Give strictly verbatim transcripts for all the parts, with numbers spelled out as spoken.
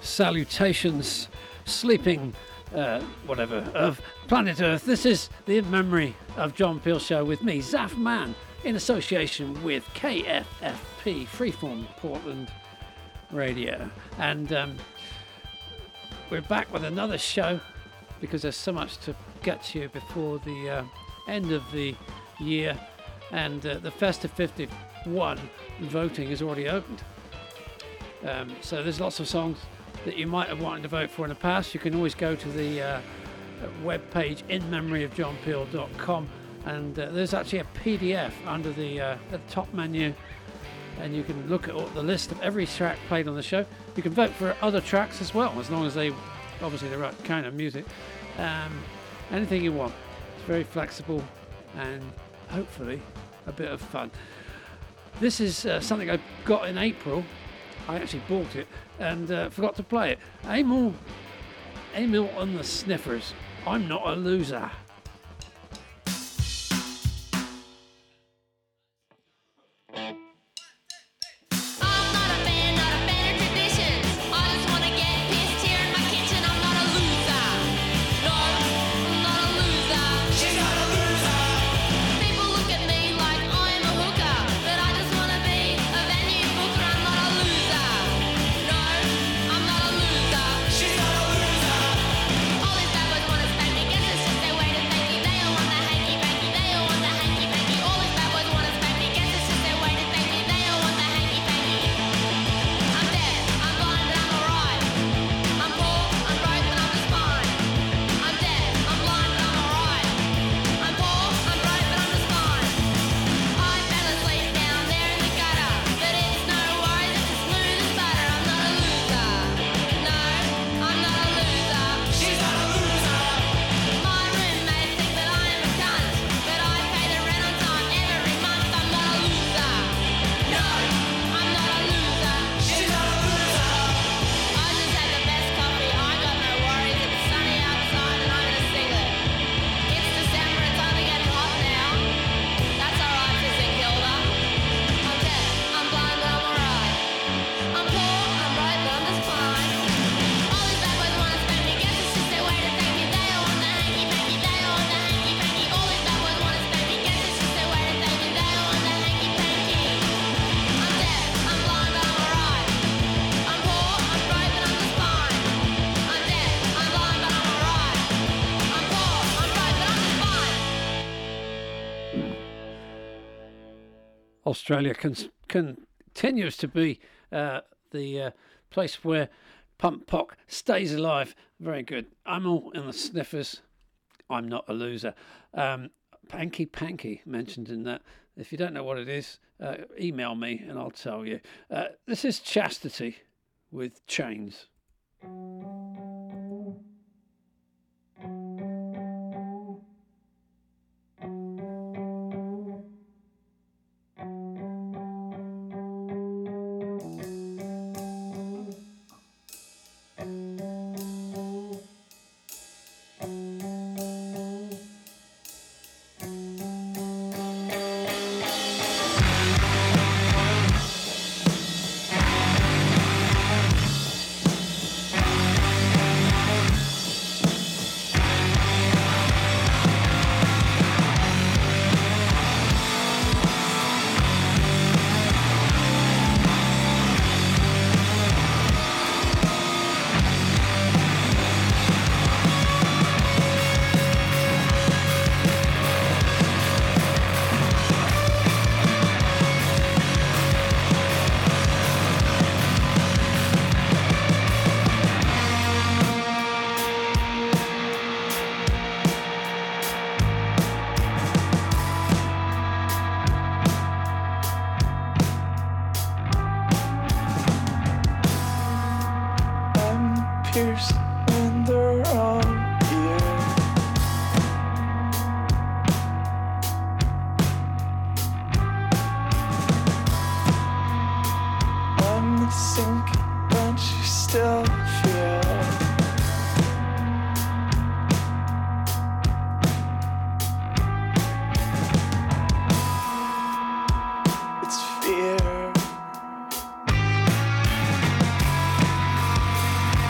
salutations, sleeping, uh, whatever, of planet Earth. This is the In Memory of John Peel show with me, Zaf Man, in association with K F F P, Freeform Portland Radio. And um, we're back with another show because there's so much to get to before the uh, end of the year. And uh, the Festive fifty-one voting is already opened. Um, so there's lots of songs that you might have wanted to vote for in the past. You can always go to the uh, web page in memory of john peel dot com, and uh, there's actually a P D F under the, uh, the top menu, and you can look at all, the list of every track played on the show. You can vote for other tracks as well, as long as they obviously the right kind of music. Um, anything you want. It's very flexible and hopefully a bit of fun. This is uh, something I got in April. I actually bought it and uh, forgot to play it. Emil, Emil and the Sniffers. I'm Not a Loser. Australia con- continues to be uh, the uh, place where punk pop stays alive. Very good. I'm all in the Sniffers. I'm Not a Loser. Um, Panky Panky mentioned in that. If you don't know what it is, uh, email me and I'll tell you. Uh, this is Chastity with Chains. It's fear.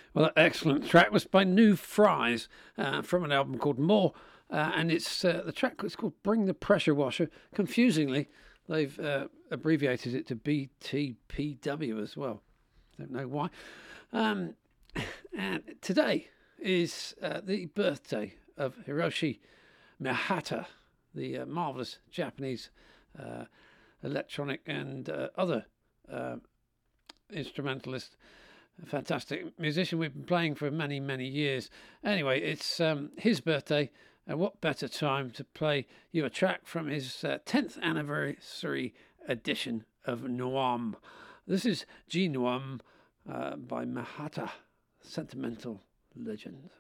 Well, that excellent track was by New Fries uh, from an album called More, uh, and it's uh, the track was called Bring the Pressure Washer. Confusingly, they've uh, abbreviated it to B T P W as well. Don't know why. Um, and today is uh, the birthday of Hiroshi Miyata, the uh, marvelous Japanese uh, electronic and uh, other uh, instrumentalist. A fantastic musician we've been playing for many, many years. Anyway, it's um, his birthday, and what better time to play you a track from his uh, tenth anniversary edition of Noam. This is G Noam uh, by Miyata, Sentimental Legend.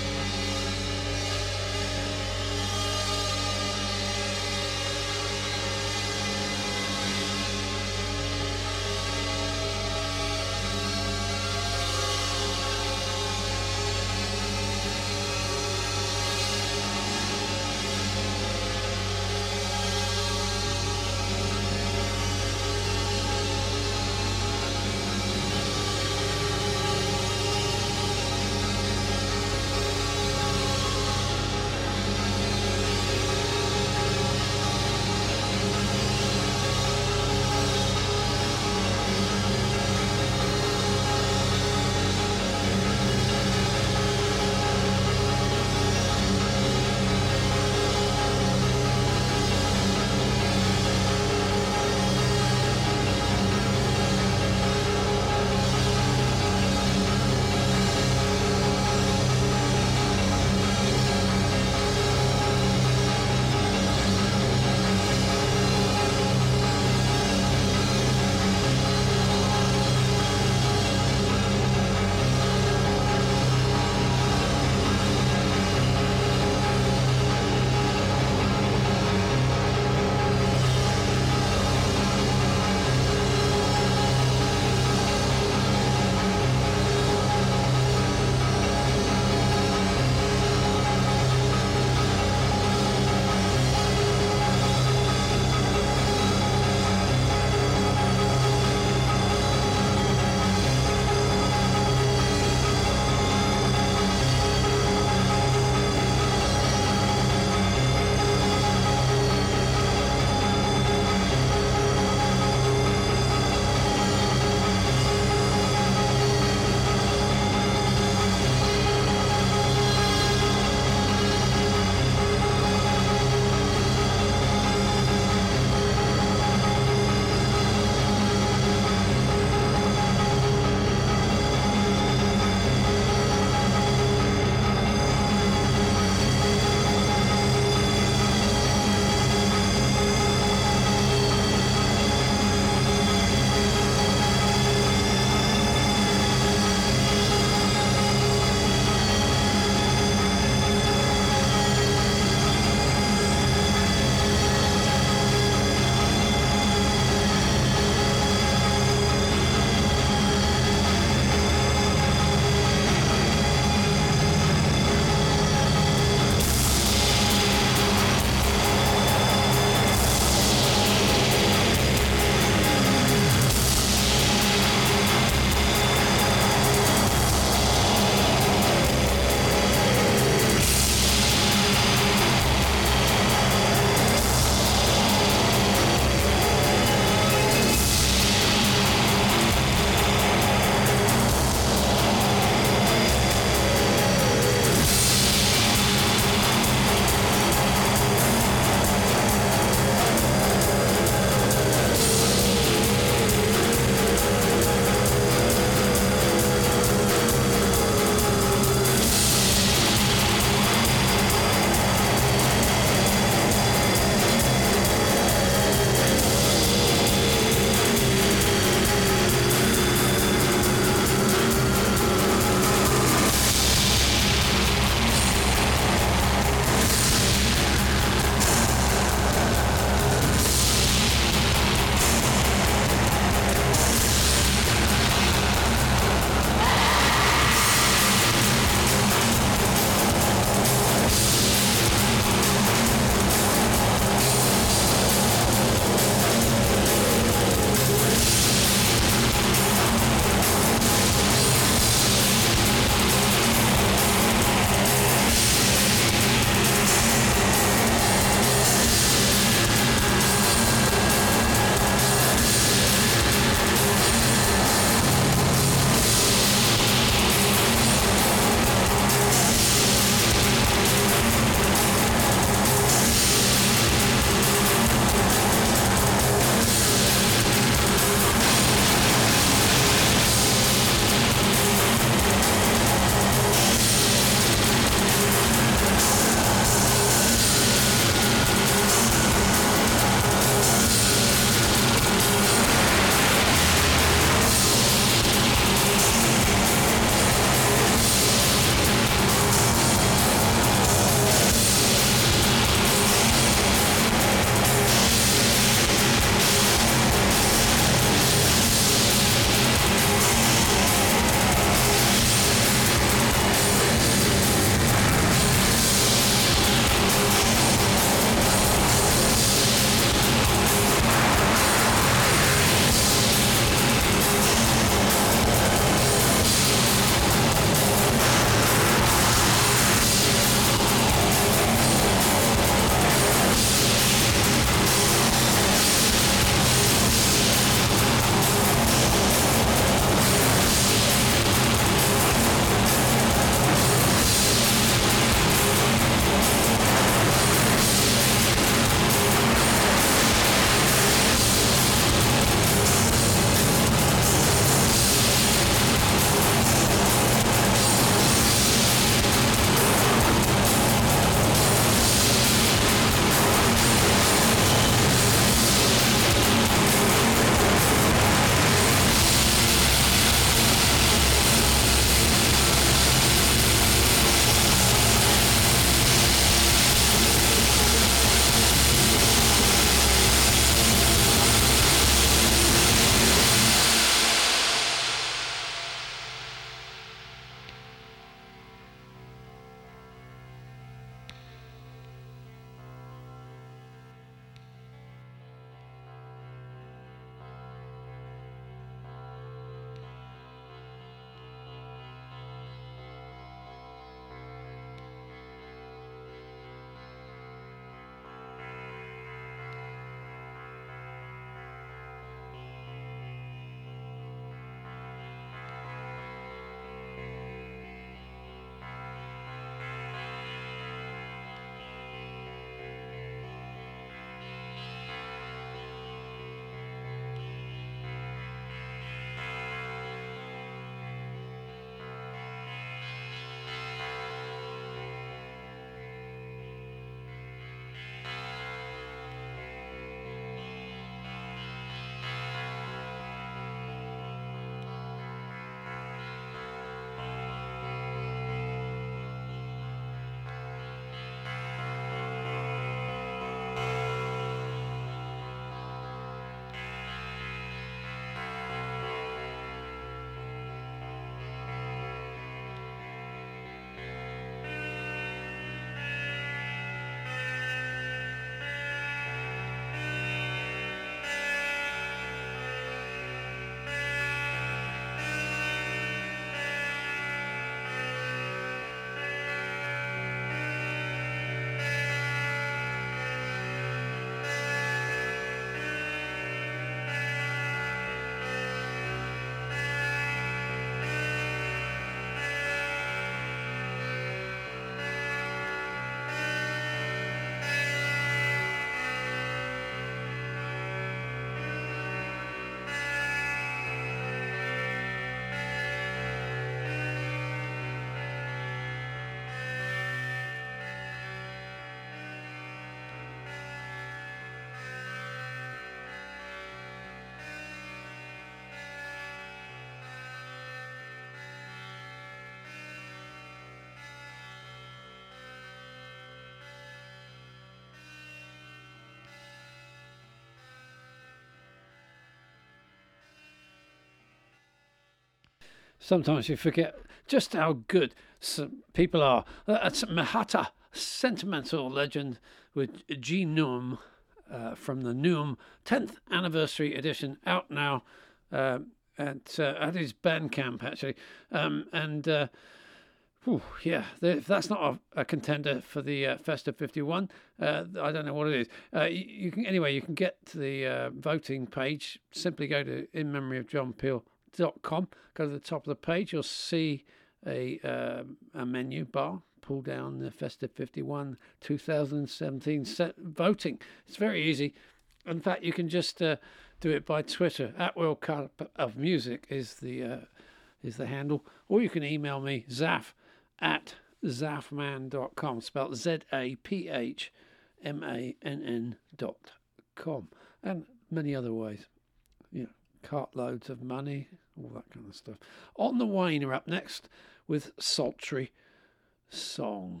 Sometimes you forget just how good some people are. That's Mahata, sentimental legend with G Noom uh, from the Noom tenth anniversary edition, out now uh, at uh, at his Bandcamp actually, um, and. Uh, Whew, yeah, if that's not a, a contender for the uh, Festa fifty-one, uh, I don't know what it is. Uh, you, you can anyway. You can get to the uh, voting page. Simply go to in memory of john peel dot com. Go to the top of the page. You'll see a uh, a menu bar. Pull down the Festa fifty-one twenty seventeen set voting. It's very easy. In fact, you can just uh, do it by Twitter. At World Cup of Music is the uh, is the handle, or you can email me Zaf at zaphmann dot com, spelled Z A P H M A N N dot com, and many other ways. You know, cartloads of money, all that kind of stuff. On the Wane are up next with Sultry Song.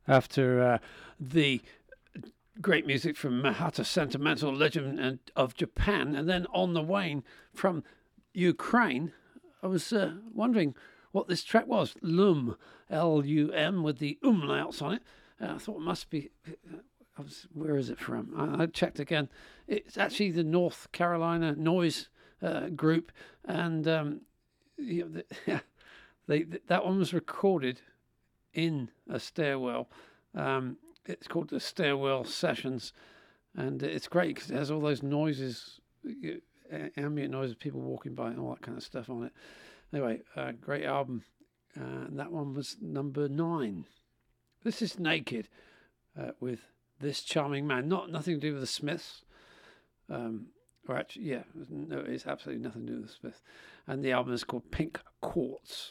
after uh, the great music from Mahata Sentimental Legend and, of Japan, and then On the Wane from Ukraine. I was uh, wondering what this track was. Lum, L U M, with the umlauts on it. Uh, I thought it must be... I was, where is it from? I, I checked again. It's actually the North Carolina Noise uh, group, and um, you know, the, they, that one was recorded in a stairwell. Um, it's called the Stairwell Sessions, and it's great because it has all those noises, ambient noises, people walking by and all that kind of stuff on it. Anyway, uh, great album. Uh, and that one was number nine. This is Naked uh, with This Charming Man. Not nothing to do with the Smiths. Um, or actually, yeah, no, it's absolutely nothing to do with the Smiths. And the album is called Pink Quartz.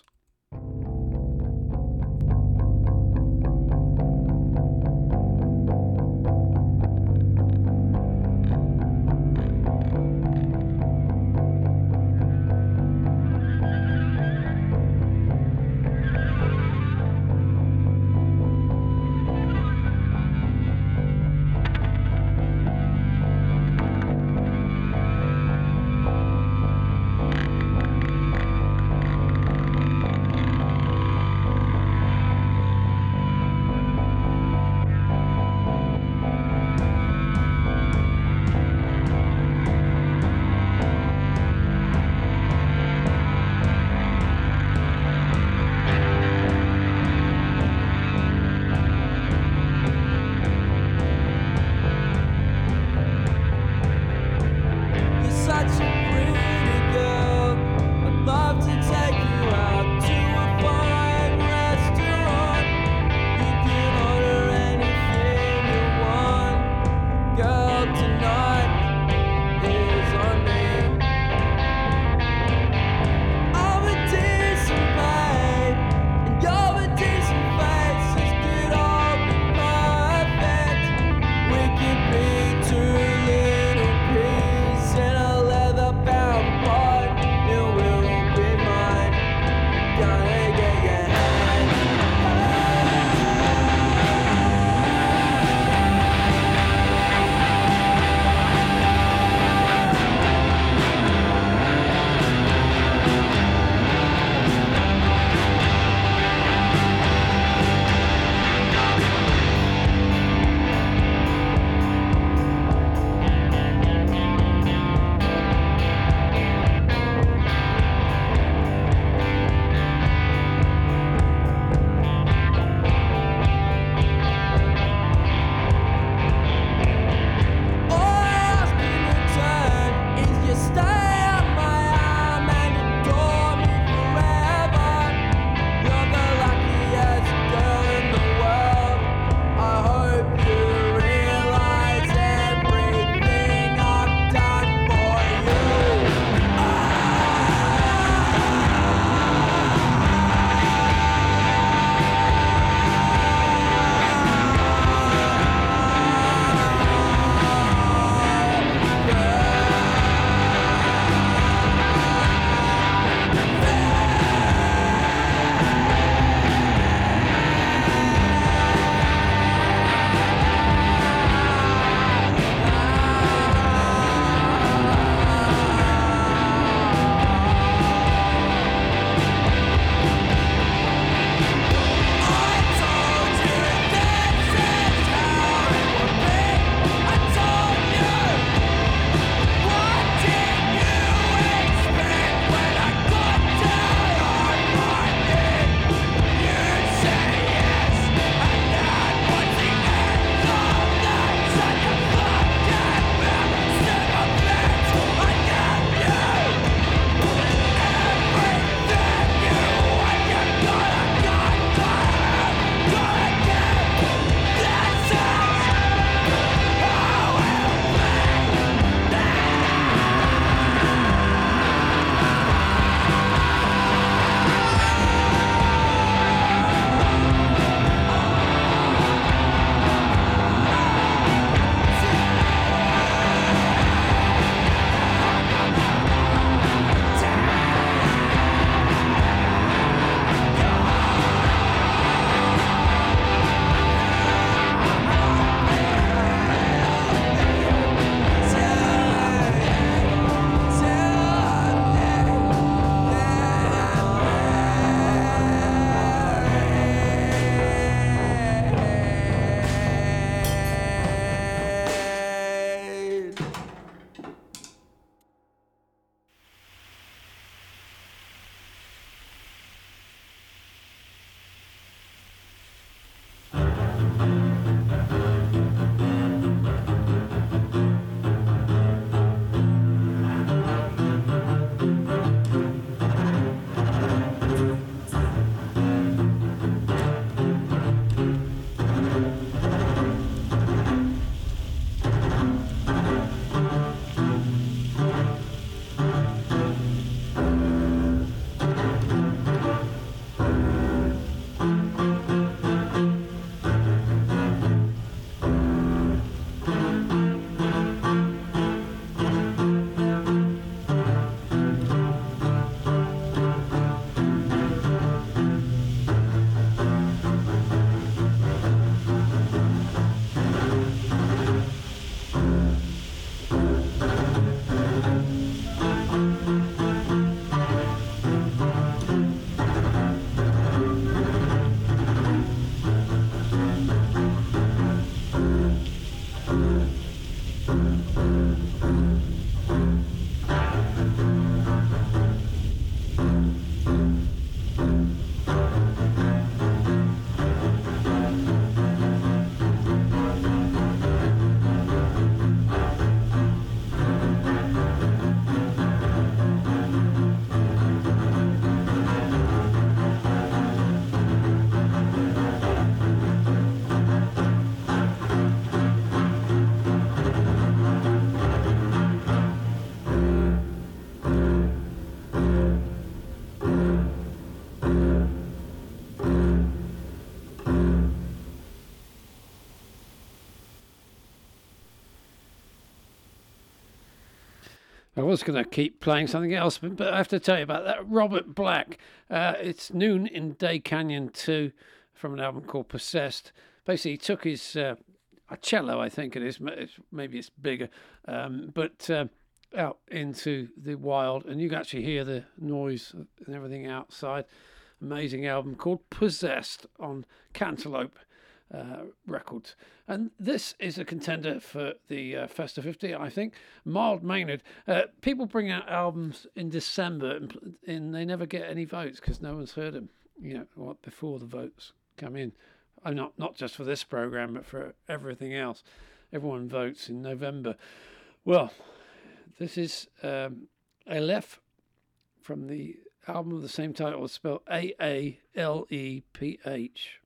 I was going to keep playing something else, but, but I have to tell you about that. Robert Black. Uh, it's Noon in Day Canyon two from an album called Possessed. Basically, he took his uh, a cello, I think it is. Maybe it's bigger, um, but uh, out into the wild, and you can actually hear the noise and everything outside. Amazing album called Possessed on Cantaloupe uh, Records. And this is a contender for the uh, Festa fifty, I think. Mild Maynard. Uh, people bring out albums in December and, and they never get any votes because no one's heard them, you know, what, before the votes come in. I'm not, not just for this program, but for everything else. Everyone votes in November. Well, this is um, Aleph from the album of the same title. It's spelled A A L E P H.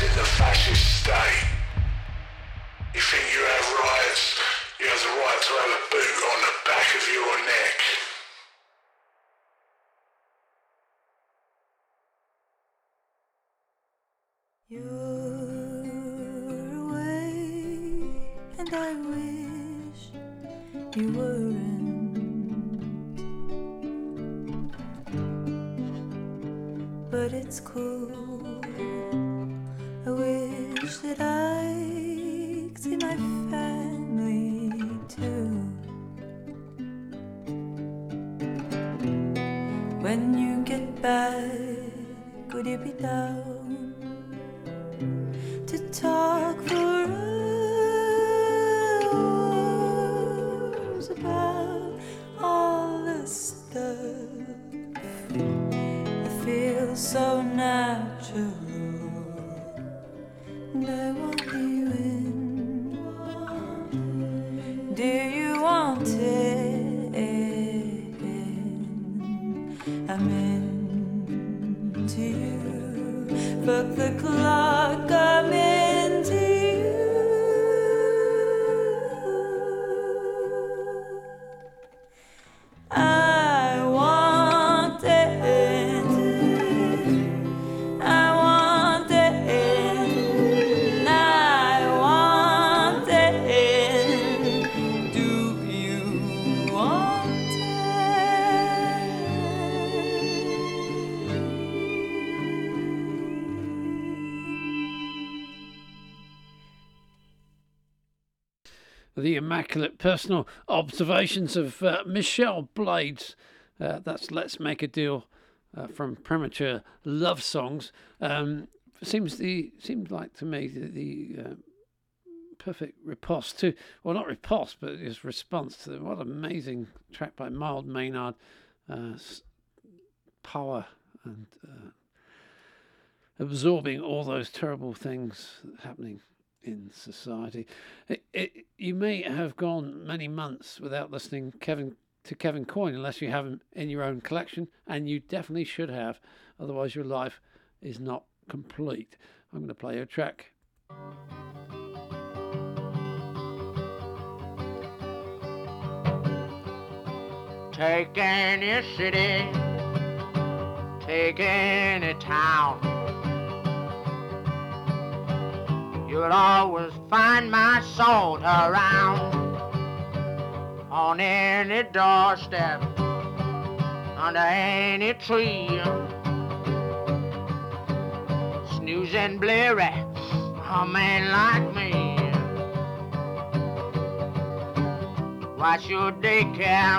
in the fascist state. You think you have rights, you have the right to have a boot on the back of your neck. You're away, and I wish you weren't. But it's cool. I wish that I could see my family too. When you get back, would you be down to talk for hours about all the stuff that feels so natural? And I want you in. Do you want it? I'm into you. Fuck the clock, I'm into you. I want it. I want it. I want it. Do you want it? The immaculate personal observations of uh, Michelle Blades. Uh, that's Let's Make a Deal uh, from Premature Love Songs. Um, seems the seems like to me the, the uh, perfect riposte to, well, not riposte, but his response to what an amazing track by Mild Maynard. Uh, power and uh, absorbing all those terrible things happening in society. It, it, you may have gone many months without listening Kevin to Kevin Coyne unless you have him in your own collection, and you definitely should have, otherwise your life is not complete. I'm going to play you a track. Take any city, take any town, you'll always find my soul around. On any doorstep, under any tree, snoozing bleary, a man like me. Why should they care?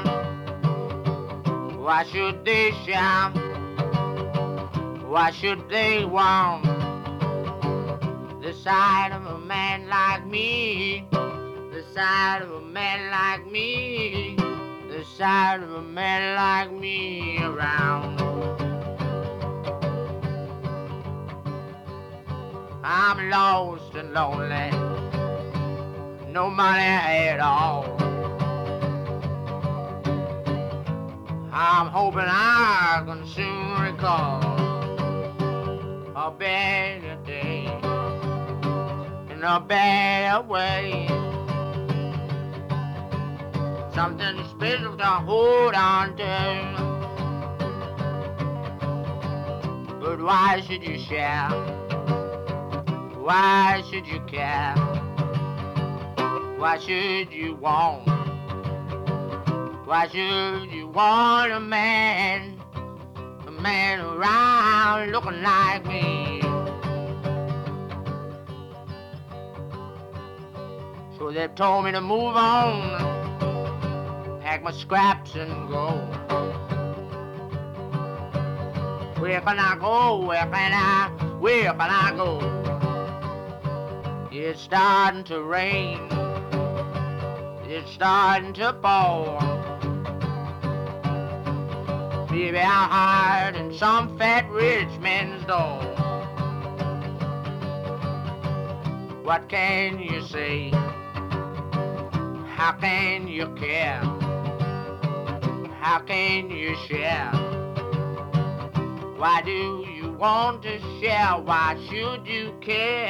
Why should they shout? Why should they want the side of a man like me? The side of a man like me, the side of a man like me around. I'm lost and lonely, no money at all. I'm hoping I can soon recall a better day in a better way. Something special to hold on to. But why should you share? Why should you care? Why should you want? Why should you want a man? A man around looking like me? So they told me to move on, pack my scraps and go. Where can I go? Where can I? Where can I go? It's starting to rain. It's starting to pour. Maybe I'll hide in some fat rich man's door. What can you say? How can you care? How can you share? Why do you want to share. Why should you care?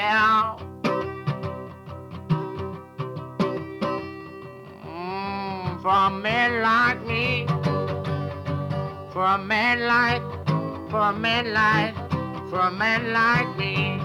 Mm, for a man like me, for a man like, for a man like, for a man like me.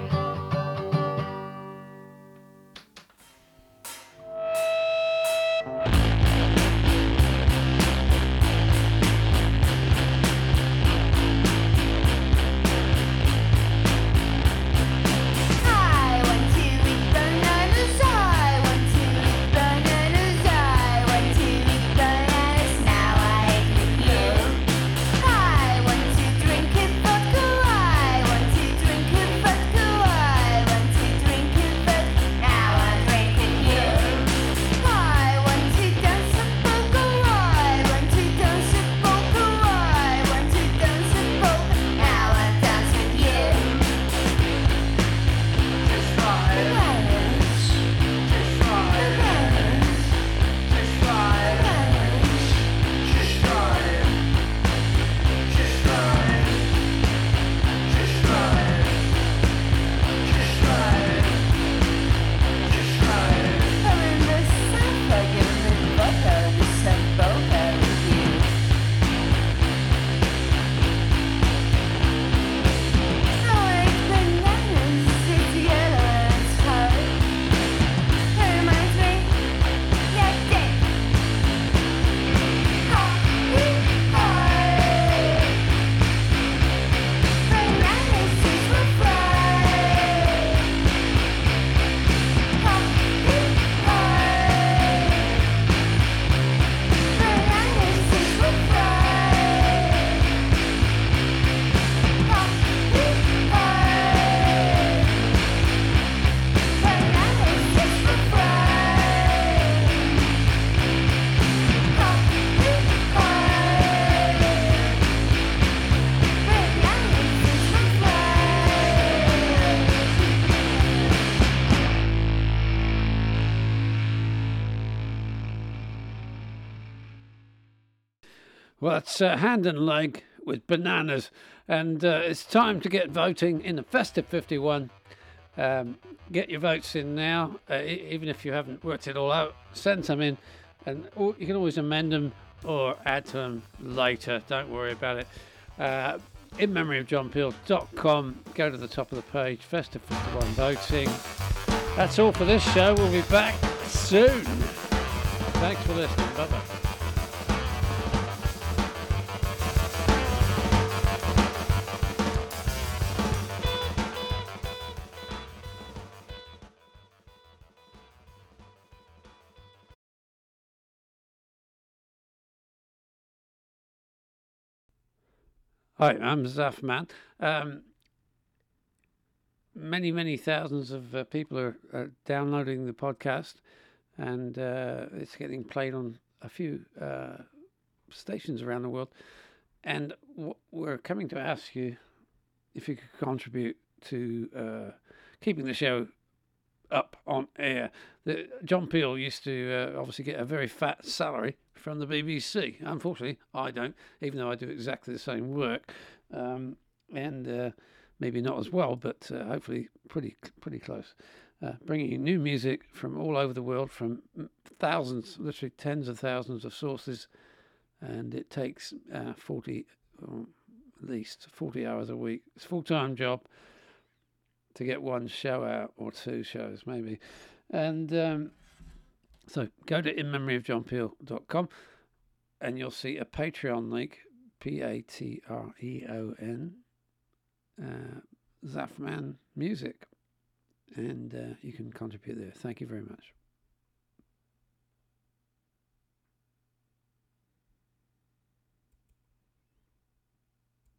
Well, it's uh, Hand and Leg with Bananas, and uh, it's time to get voting in the Festive fifty-one. Um, get your votes in now, uh, e- even if you haven't worked it all out. Send some in, and or you can always amend them or add to them later. Don't worry about it. Uh, in memory of john peel dot com. Go to the top of the page. Festive fifty-one voting. That's all for this show. We'll be back soon. Thanks for listening. Bye bye. Hi, I'm Zaf Man. Um, many, many thousands of uh, people are, are downloading the podcast, and uh, it's getting played on a few uh, stations around the world. And w- we're coming to ask you if you could contribute to uh, keeping the show up on air. The, John Peel used to uh, obviously get a very fat salary from the B B C. Unfortunately, I don't, even though I do exactly the same work, um, and uh, maybe not as well, but uh, hopefully pretty pretty close. Uh, bringing you new music from all over the world, from thousands, literally tens of thousands of sources, and it takes uh, forty, or at least forty hours a week. It's a full-time job to get one show out, or two shows maybe. And um, so go to in memory of john peel dot com and you'll see a Patreon link, P A T R E O N, uh, Zafman Music. And uh, you can contribute there. Thank you very much.